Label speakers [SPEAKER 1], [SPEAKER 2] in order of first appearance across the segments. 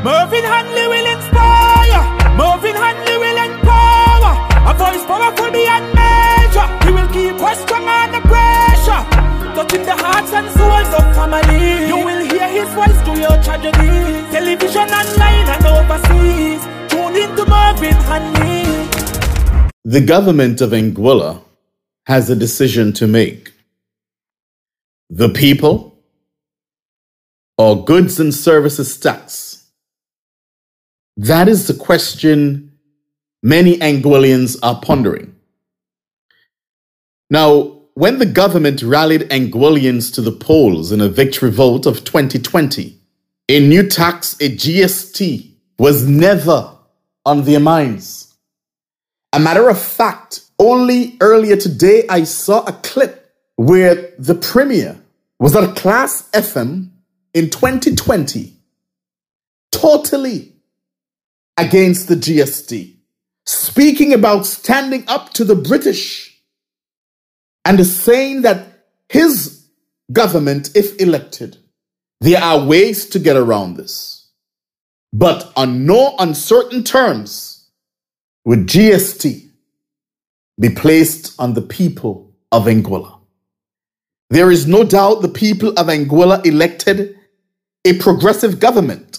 [SPEAKER 1] Mervyn Hanley will inspire. Mervyn Hanley will empower. A voice powerful beyond measure. He will keep us strong under pressure, touching the hearts and souls of family. You will hear his voice through your tragedy. Television online and overseas. Tune into Mervyn Hanley.
[SPEAKER 2] The government of Anguilla has a decision to make. The people or goods and services tax? That is the question many Anguillians are pondering. Now, when the government rallied Anguillians to the polls in a victory vote of 2020, a new tax, a GST, was never on their minds. A matter of fact, only earlier today I saw a clip where the premier was at Class FM in 2020, totally against the GST, speaking about standing up to the British and saying that his government, if elected, there are ways to get around this, but on no uncertain terms would GST be placed on the people of Anguilla. There is no doubt the people of Anguilla elected a progressive government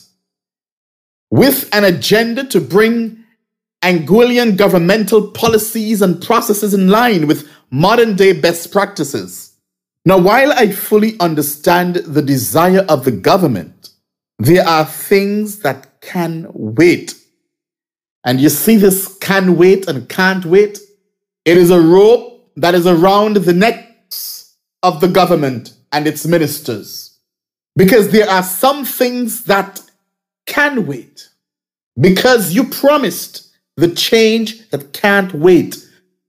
[SPEAKER 2] with an agenda to bring Anguillian governmental policies and processes in line with modern-day best practices. Now, while I fully understand the desire of the government, there are things that can wait. And you see this can wait and can't wait? It is a rope that is around the necks of the government and its ministers. Because there are some things that can wait. Because you promised the change that can't wait.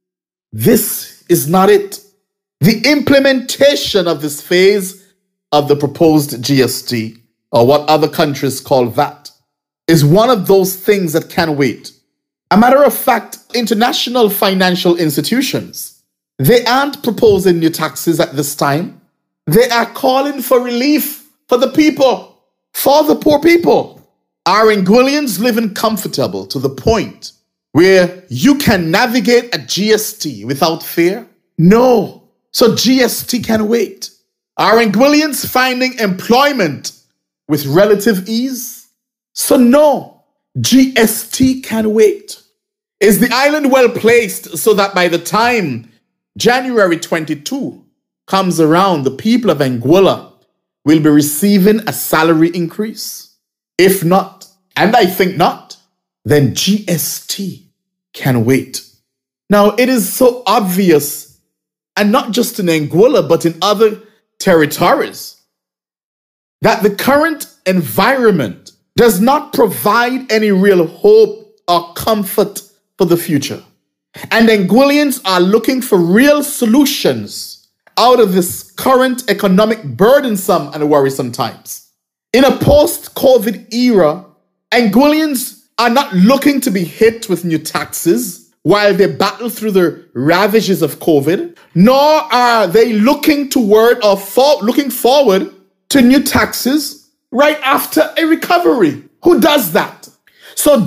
[SPEAKER 2] This is not it. The implementation of this phase of the proposed GST, or what other countries call VAT, is one of those things that can wait. A matter of fact, international financial institutions, they aren't proposing new taxes at this time. They are calling for relief for the people, for the poor people. Are Anguillians living comfortable to the point where you can navigate a GST without fear? No. So GST can wait. Are Anguillians finding employment with relative ease? So no, GST can wait. Is the island well placed so that by the time January 22 comes around, the people of Anguilla will be receiving a salary increase? If not, and I think not, then GST can wait. Now, it is so obvious, and not just in Anguilla, but in other territories, that the current environment does not provide any real hope or comfort for the future. And Anguillians are looking for real solutions out of this current economic burdensome and worrisome times. In a post-COVID era, Anguillians are not looking to be hit with new taxes while they battle through the ravages of COVID, nor are they looking toward or looking forward to new taxes right after a recovery. Who does that? So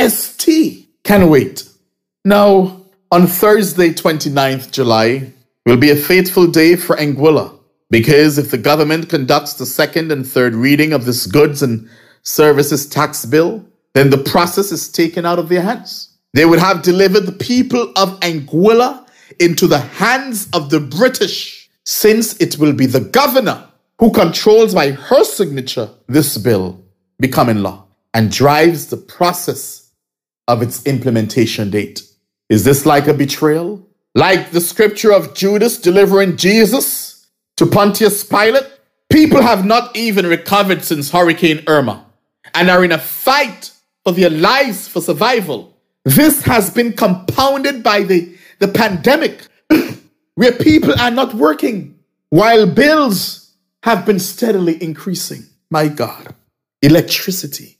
[SPEAKER 2] GST can wait. Now, on Thursday, 29th July, will be a fateful day for Anguilla, because if the government conducts the second and third reading of this goods and services tax bill, then the process is taken out of their hands. They would have delivered the people of Anguilla into the hands of the British, since it will be the governor who controls by her signature this bill becoming law and drives the process of its implementation date. Is this like a betrayal? Like the scripture of Judas delivering Jesus to Pontius Pilate? People have not even recovered since Hurricane Irma and are in a fight for their lives for survival. This has been compounded by the pandemic, where people are not working while bills have been steadily increasing. My God. Electricity,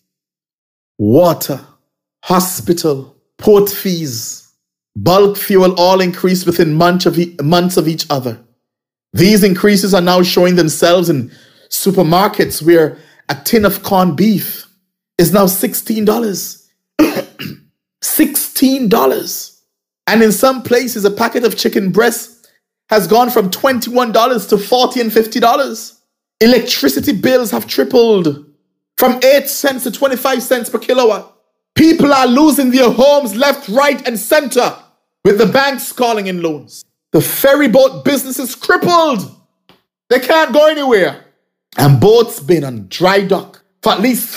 [SPEAKER 2] water, hospital, port fees, bulk fuel all increased within months of each other. These increases are now showing themselves in supermarkets where a tin of corned beef is now $16. $16. And in some places, a packet of chicken breast has gone from $21 to $40 and $50. Electricity bills have tripled from 8 cents to 25 cents per kilowatt. People are losing their homes left, right, and center with the banks calling in loans. The ferry boat business is crippled. They can't go anywhere. And boats been on dry dock for at least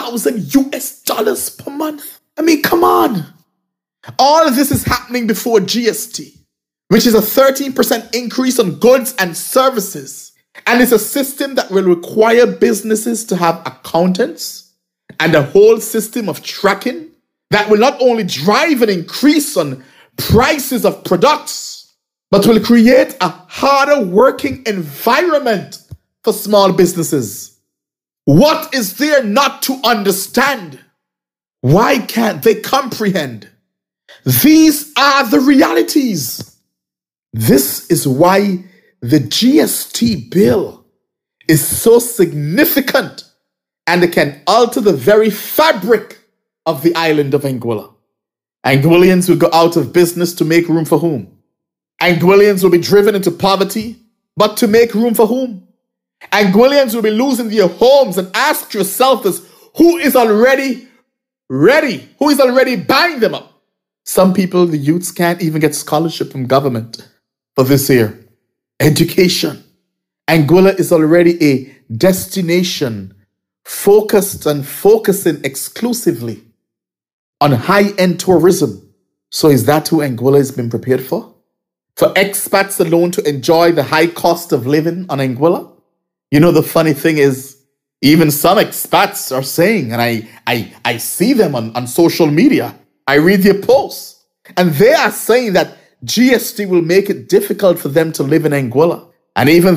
[SPEAKER 2] $3,000 per month. I mean, come on. All of this is happening before GST, which is a 13% increase on goods and services. And it's a system that will require businesses to have accountants and a whole system of tracking that will not only drive an increase on prices of products, but will create a harder working environment for small businesses. What is there not to understand? Why can't they comprehend? These are the realities. This is why the GST bill is so significant, and it can alter the very fabric of the island of Anguilla. Anguillians will go out of business to make room for whom? Anguillians will be driven into poverty, but to make room for whom? Anguillians will be losing their homes, and ask yourself this: who is already ready? Who is already buying them up? Some people, the youths, can't even get scholarship from government for this year. Education. Anguilla is already a destination focused and focusing exclusively on high-end tourism. So is that who Anguilla has been prepared for? For expats alone to enjoy the high cost of living on Anguilla? You know, the funny thing is, even some expats are saying, and I see them on social media, I read their posts, and they are saying that GST will make it difficult for them to live in Anguilla. And even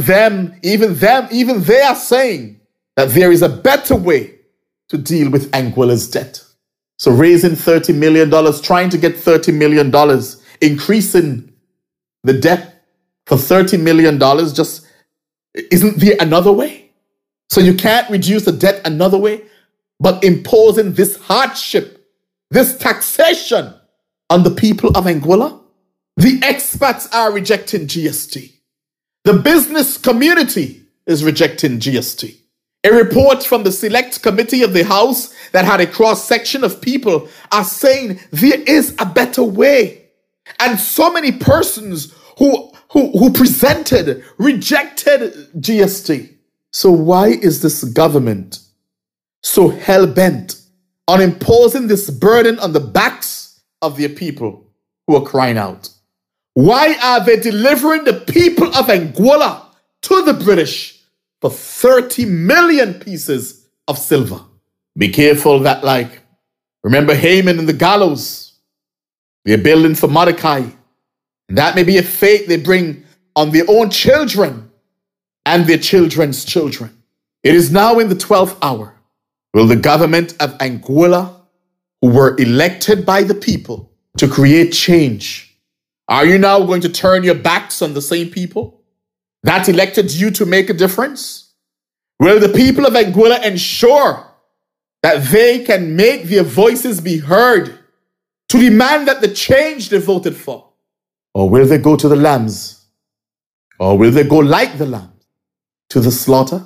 [SPEAKER 2] they are saying that there is a better way to deal with Anguilla's debt. So raising $30 million, trying to get $30 million, increasing the debt for $30 million, just isn't there another way? So you can't reduce the debt another way, but imposing this hardship, this taxation on the people of Anguilla? The expats are rejecting GST. The business community is rejecting GST. A report from the Select Committee of the House that had a cross-section of people are saying there is a better way. And so many persons who presented rejected GST. So why is this government so hell-bent on imposing this burden on the backs of their people who are crying out? Why are they delivering the people of Anguilla to the British for 30 million pieces of silver? Be careful that, remember Haman and the gallows? They're building for Mordecai. And that may be a fate they bring on their own children and their children's children. It is now in the 12th hour. Will the government of Anguilla, who were elected by the people to create change, are you now going to turn your backs on the same people that elected you to make a difference? Will the people of Anguilla ensure that they can make their voices be heard to demand that the change they voted for? Or will they go to the lambs? Or will they go like the lambs to the slaughter?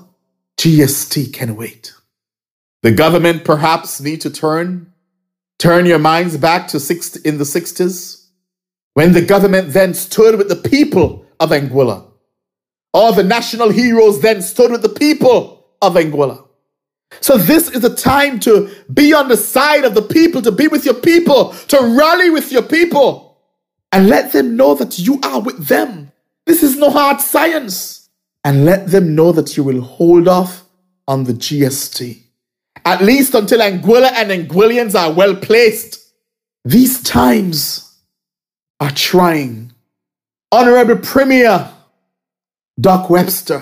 [SPEAKER 2] GST can wait. The government perhaps need to turn your minds back to in the 60s, when the government then stood with the people of Anguilla. All the national heroes then stood with the people of Anguilla. So this is the time to be on the side of the people, to be with your people, to rally with your people, and let them know that you are with them. This is no hard science. And let them know that you will hold off on the GST, at least until Anguilla and Anguillians are well placed. These times are trying. Honorable Premier Doc Webster,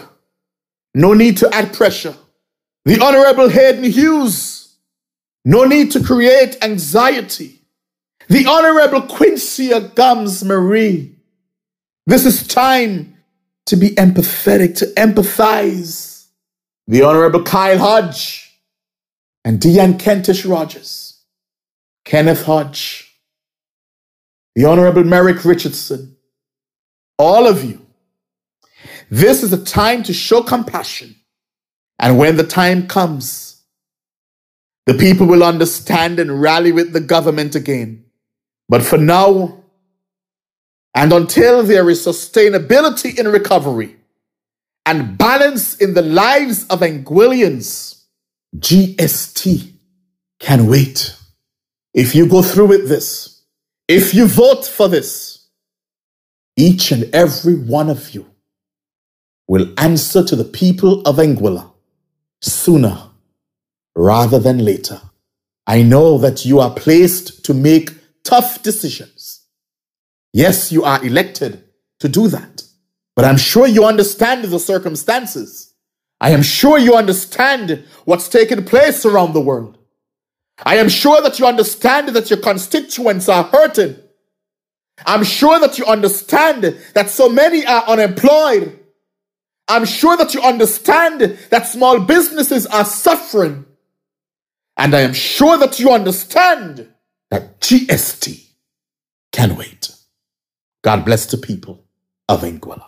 [SPEAKER 2] no need to add pressure. The Honorable Hayden Hughes, no need to create anxiety. The Honorable Quincy Gums Marie, this is time to be empathetic, to empathize. The Honorable Kyle Hodge, and Dean Kentish Rogers, Kenneth Hodge, the Honorable Merrick Richardson, all of you. This is a time to show compassion. And when the time comes, the people will understand and rally with the government again. But for now, and until there is sustainability in recovery and balance in the lives of Anguillians, GST can wait. If you go through with this, if you vote for this, each and every one of you will answer to the people of Anguilla sooner rather than later. I know that you are placed to make tough decisions. Yes, you are elected to do that. But I'm sure you understand the circumstances. I am sure you understand what's taking place around the world. I am sure that you understand that your constituents are hurting. I'm sure that you understand that so many are unemployed. I'm sure that you understand that small businesses are suffering. And I am sure that you understand that GST can wait. God bless the people of Anguilla.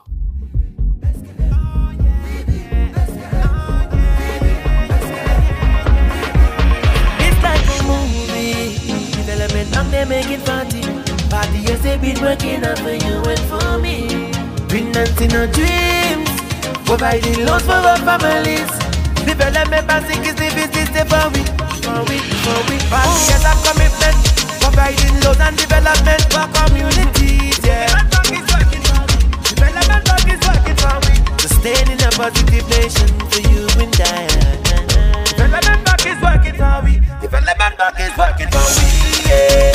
[SPEAKER 3] It's like a movie, development and they make it party. Party, yes, they've been working out for you and for me. Financing our dreams, providing loans for our families. Development basic is the business for we. Party has a commitment, providing loans and development for communities, yeah. Development bank is working for we. Sustaining a positive nation for you and I. Development bank is working for we. Development bank is working for we, yeah.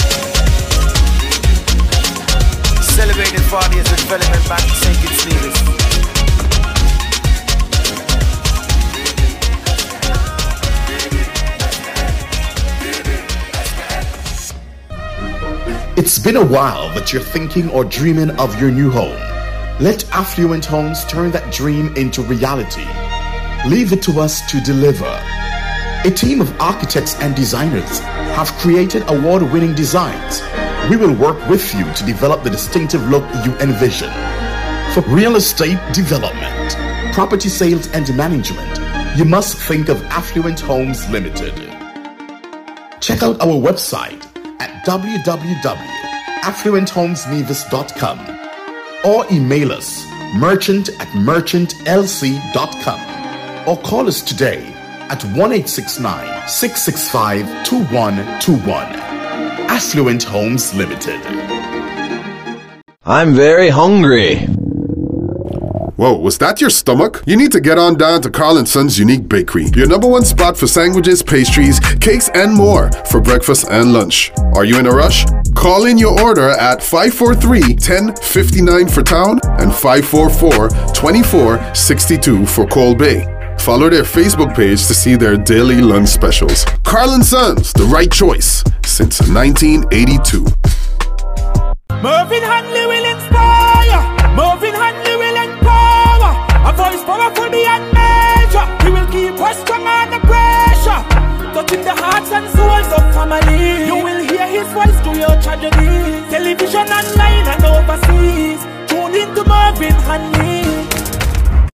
[SPEAKER 3] Celebrating 40 years of development bank, St. Kitts Nevis.
[SPEAKER 2] It's been a while that you're thinking or dreaming of your new home. Let Affluent Homes turn that dream into reality. Leave it to us to deliver. A team of architects and designers have created award-winning designs. We will work with you to develop the distinctive look you envision. For real estate development, property sales and management, you must think of Affluent Homes Limited. Check out our website at www.affluenthomesnevis.com or email us merchant@merchantlc.com or call us today at 1-869-665-2121. Affluent Homes Limited.
[SPEAKER 4] I'm very hungry.
[SPEAKER 5] Whoa, was that your stomach? You need to get on down to Carl & Son's Unique Bakery, your #1 spot for sandwiches, pastries, cakes, and more for breakfast and lunch. Are you in a rush? Call in your order at 543-1059 for town and 544-2462 for Cold Bay. Follow their Facebook page to see their daily lunch specials. Carl & Sons, the right choice since 1982.
[SPEAKER 1] Mervyn Hanley will inspire. Mervyn Hanley will empower. A voice powerful beyond measure. He will keep us strong under pressure. Touching the hearts and souls of family. You will hear his voice through your tragedy. Television online and overseas. Tune into Mervyn Hanley.